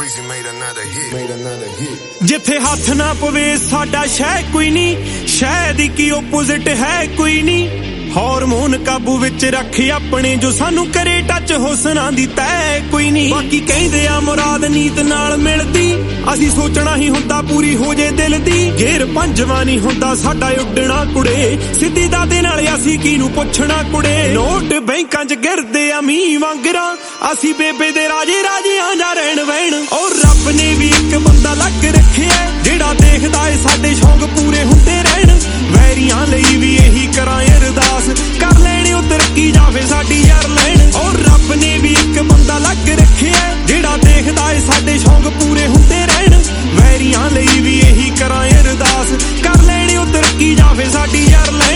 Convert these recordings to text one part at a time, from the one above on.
ਜਿੱਥੇ ਹੱਥ ਨਾ ਪਵੇ ਸਾਡਾ ਸ਼ਹਿ ਕੋਈ ਨਹੀਂ, ਸ਼ਹਿ ਦੀ ਕੀ ਓਪੋਜ਼ਿਟ ਹੈ ਕੋਈ ਨਹੀਂ। ਹਾਰਮੋਨ ਕਾਬੂ ਵਿੱਚ ਰੱਖ ਆਪਣੇ, ਜੋ ਸਾਨੂੰ ਕਰੇ ਟੱਚ ਹੁਸਨਾਂ ਦੀ ਤੈ ਕੋਈ ਨਹੀਂ। ਬਾਕੀ ਕਹਿੰਦੇ ਆ ਮੁਰਾਦ ਨੀਤ ਨਾਲ ਮਿਲਦੀ, ਅਸੀਂ ਸੋਚਣਾ ਹੀ ਹੁੰਦਾ ਪੂਰੀ ਹੋ ਜੇ ਦਿਲ ਦੀ। ਗੇਰ ਪੰਜਵਾਂ ਨਹੀਂ ਹੁੰਦਾ ਸਾਡਾ ਉੱਡਣਾ ਕੁੜੇ, ਸਿੱਧੀ ਦਾਦੇ ਨਾਲ ਅਸੀਂ ਕਿਹਨੂੰ ਪੁੱਛਣਾ ਕੁੜੇ। ਨੋਟ ਬੈਂਕਾਂ 'ਚ ਗਿਰਦੇ ਆ ਮੀਂਹ ਵਾਂਗਰਾਂ, ਅਸੀਂ ਬੇਬੇ ਦੇ ਰਾਜੇ ਰਾਜਿਆਂ ਦਾ ਰਹਿਣ ਵਹਿਣ। ਔਰ ਰੱਬ ਨੇ ਵੀ ਇੱਕ ਬੰਦਾ ਲੱਗ ਰੱਖਿਆ, ਜਿਹੜਾ ਦੇਖਦਾ ਏ ਸਾਡੇ ਸ਼ੌਂਕ ਪੂਰੇ ਹੁੰਦੇ ਰਹਿਣ। ਵੈਰੀਆਂ ਲਈ ਵੀ ਇਹੀ ਕਰਾਂ ਅਰਦਾਸ, ਕਰ ਲੈਣੇ ਉਹ ਤਰੱਕੀ ਜਾਵੇ ਸਾਡੀ ਯਾਰ ਲੈਣ। ਔਰ ਰੱਬ ਨੇ ਵੀ ਇੱਕ ਬੰਦਾ ਲੱਗ ਰੱਖਿਆ, ਜਿਹੜਾ ਦੇਖਦਾ ਏ ਸਾਡੇ ਸ਼ੌਂਕ ਪੂਰੇ ਹੁੰਦੇ ਰਹਿਣ। ਵੈਰੀਆਂ ਲਈ ਵੀ ਇਹੀ ਕਰਾਂ ਅਰਦਾਸ, ਕਰ ਲੈਣੇ ਉਹ ਤਰੱਕੀ ਜਾਵੇ ਸਾਡੀ ਯਾਰ ਲੈਣ।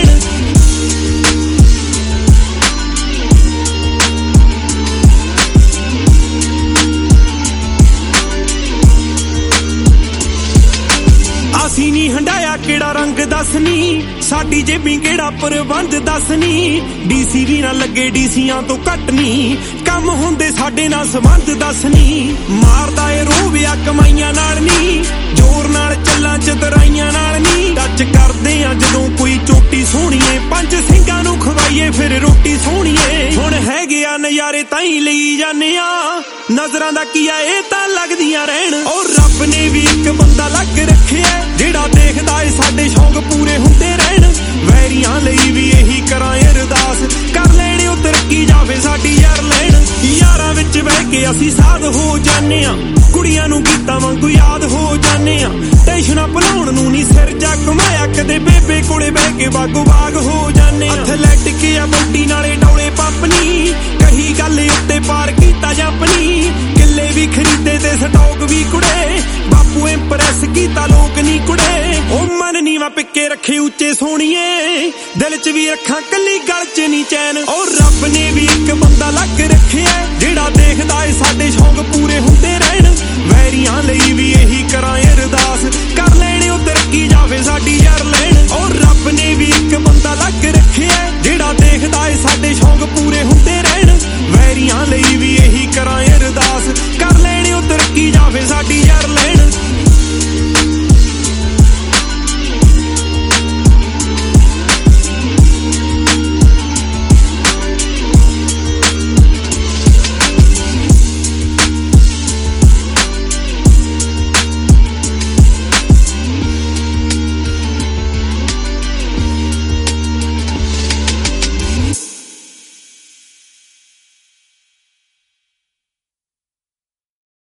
ਅਸੀਂ ਨੀ ਹੰਡਾਇਆ ਕਿਹੜਾ ਰੰਗ ਦੱਸਨੀ, ਸਾਡੀ ਜੇਬੀ ਕਿਹੜਾ ਪ੍ਰਬੰਧ ਦੱਸਨੀ। ਡੀਸੀ ਵੀ ਨਾ ਲੱਗੇ ਡੀਸੀਆਂ ਤੋਂ ਘੱਟ ਨੀ, ਕੰਮ ਹੁੰਦੇ ਸਾਡੇ ਨਾਲ ਸੰਬੰਧ ਦੱਸਨੀ। ਮਾਰਦਾ ਏ ਰੋਵਿਆ ਕਮਾਈਆਂ ਨਾਲ ਨੀ, ਜ਼ੋਰ ਨਾਲ ਚੱਲਾਂ ਚਤਰਾਈਆਂ ਨਾਲ ਨੀ। ਟੱਚ ਕਰਦੇ ਆ ਜਦੋਂ ਕੋਈ ਚੋਟੀ ਸੋਹਣੀਏ, ਪੰਜ ਸਿੰਘਾਂ ਨੂੰ ਖਵਾਈਏ ਫਿਰ ਰੋਟੀ ਸੋਹਣੀਏ। ਹੁਣ ਹੈਗੇ ਆ ਨਜ਼ਾਰੇ ਤਾਂ ਹੀ ਲਈ ਜਾਂਦੇ ਆ, ਨਜ਼ਰਾਂ ਦਾ ਕੀ ਆ ਇਹ ਤਾਂ ਲੱਗਦੀਆਂ ਰਹਿਣ। ਔਰ ਰੱਬ ਨੇ ਵੀ ਇੱਕ ਬੰਦਾ ਲੱਗ ਰੱਖਿਆ, ਜਿਹੜਾ ਦੇਖਦਾ ਏ ਸਾਡੇ ਸ਼ੌਂਕ ਪੂਰੇ ਹੁੰਦੇ ਰਹਿਣ। ਵੈਰੀਆਂ ਲਈ ਵੀ ਇਹੀ ਕਰਾਂ ਅਰਦਾਸ, ਕਰ ਲੈਣੇ ਉਹ ਤਰੱਕੀ ਜਾਵੇ ਸਾਡੀ ਯਾਰ ਲੈਣ। ਯਾਰਾਂ ਵਿੱਚ ਬਹਿ ਕੇ ਅਸੀਂ ਸਾਧ ਹੋ ਜਾਂਦੇ ਆ, ਕੁੜੀਆਂ ਨੂੰ ਗੀਤਾਂ ਵਾਂਗੂ ਯਾਦ ਹੋ ਜਾਂਦੇ ਆ। ਟੈਨਸ਼ਨਾਂ ਭੁਲਾਉਣ ਨੂੰ ਨੀ ਸਿਰ ਜਾ ਘੁਮਾਇਆ, ਕਦੇ ਬੇਬੇ ਕੋਲੇ ਬਹਿ ਕੇ ਬਾਗੋ ਬਾਗ ਹੋ ਜਾਂਦੇ ਆ। ਐਥਲੈਟਿਕ ਆ ਬੌਡੀ ਨਾਲੇ ਡੌਲੇ ਪੰਪਨੀ, ਕਹੀ ਗੱਲ ਉੱਤੇ ਪਾਰ ਕੀਤਾ ਜੰਪਨੀ। ਕਿੱਲੇ ਵੀ ਖਰੀਦੇ ਤੇ ਸਟਾਕ ਵੀ ਕੁੜੇ, ਬਾਪੂ ਇੰਪ੍ਰੈਸ ਕੀਤਾ ਲੋਕ ਨੀ ਕੁੜੇ। ਉਹ ਮਨ ਨੀਵਾ ਪਿੱਕੇ ਰੱਖੇ ਉੱਚੇ ਸੋਹਣੀਏ, ਦਿਲ 'ਚ ਵੀ ਰੱਖਾਂ ਕੱਲੀ ਗਲ 'ਚ ਨੀ ਚੈਨ। ਔਰ ਰੱਬ ਨੇ ਵੀ ਇੱਕ ਬੰਦਾ ਲੱਗ ਰੱਖਿਆ, ਜਿਹੜਾ ਦੇਖਦਾ ਏ ਸਾਡੇ ਸ਼ੌਂਕ ਪੂਰੇ ਹੁੰਦੇ